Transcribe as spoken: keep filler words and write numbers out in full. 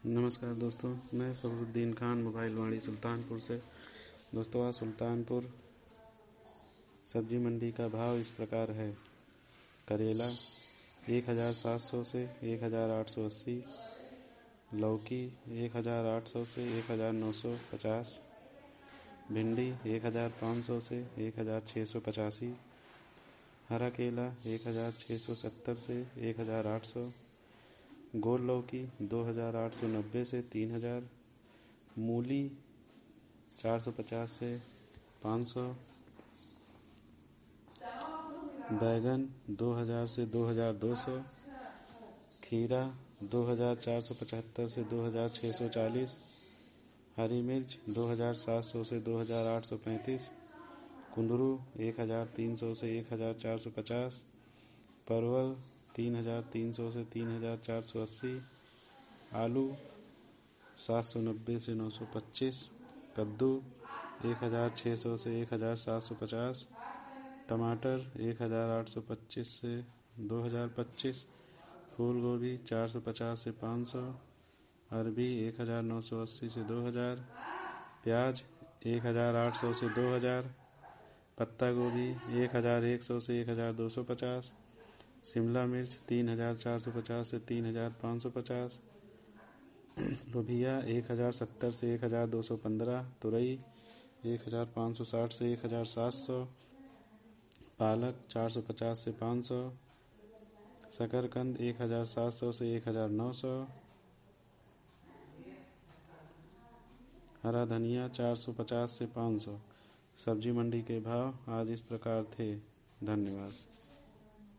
नमस्कार दोस्तों, मैं फखरुद्दीन खान मोबाइल वाणी सुल्तानपुर से। दोस्तों, आज सुल्तानपुर सब्जी मंडी का भाव इस प्रकार है। करेला एक हज़ार सात सौ से एक हज़ार आठ सौ अस्सी, लौकी एक हज़ार आठ सौ से एक हज़ार नौ सौ पचास, भिंडी एक हज़ार पाँच सौ से एक हज़ार छः सौ पचासी, हरा केला एक हज़ार छः सौ सत्तर से एक हज़ार आठ सौ, गोल लौकी दो हज़ार आठ सौ नब्बे से तीन हज़ार, मूली चार सौ पचास से पाँच सौ, बैगन दो हज़ार से दो हज़ार दो सौ, खीरा दो हज़ार चार सौ पचहत्तर से दो हज़ार छः सौ चालीस, हरी मिर्च दो हज़ार सात सौ से दो हज़ार आठ सौ पैंतीस, कुंदरू एक हज़ार तीन सौ से एक हज़ार चार सौ पचास, परवल तीन हज़ार तीन सौ से तीन हज़ार चार सौ अस्सी, आलू सात सौ नब्बे से नौ सौ पच्चीस, कद्दू एक हज़ार छः सौ से एक हज़ार सात सौ पचास, टमाटर एक हज़ार आठ सौ पच्चीस से दो हज़ार पच्चीस, फूल गोभी चार सौ पचास से पाँच सौ, अरबी एक हज़ार नौ सौ अस्सी से दो हज़ार, प्याज एक हज़ार आठ सौ से दो हज़ार, पत्ता गोभी एक हज़ार एक सौ से एक हज़ार दो सौ पचास, शिमला मिर्च तीन हज़ार चार सौ पचास से तीन हज़ार पाँच सौ पचास, लोबिया एक हज़ार सत्तर से एक हज़ार दो सौ पंद्रह, तुरई एक हज़ार पाँच सौ साठ से एक हज़ार सात सौ, पालक चार सौ पचास से पाँच सौ, शकरकंद एक हज़ार सात सौ से एक हज़ार नौ सौ, हरा धनिया चार सौ पचास से पाँच सौ। सब्जी मंडी के भाव आज इस प्रकार थे। धन्यवाद।